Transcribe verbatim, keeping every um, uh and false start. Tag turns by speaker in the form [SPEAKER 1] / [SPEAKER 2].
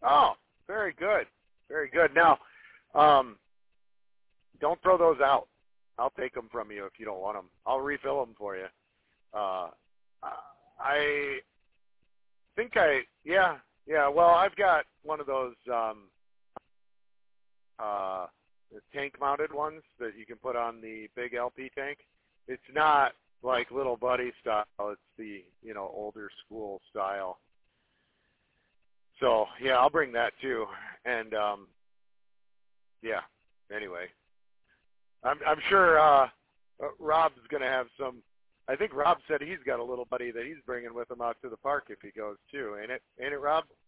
[SPEAKER 1] Oh, very good. Very good. Now, um, don't throw those out. I'll take them from you if you don't want them. I'll refill them for you. Uh, I think I, yeah, yeah. Well, I've got one of those um, uh, tank-mounted ones that you can put on the big L P tank. It's not like Little Buddy style. It's the, you know, older school style. So, yeah, I'll bring that too. And, um, yeah, anyway. I'm, I'm sure uh, Rob's going to have some. I think Rob said he's got a Little Buddy that he's bringing with him out to the park if he goes too. Ain't it, ain't it Rob?